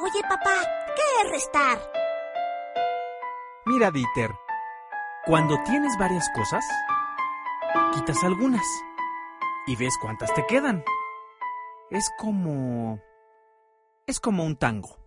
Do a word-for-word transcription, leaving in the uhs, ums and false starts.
Oye, papá, ¿qué es restar? Mira, Dieter, cuando tienes varias cosas, quitas algunas y ves cuántas te quedan. Es como... es como un tango.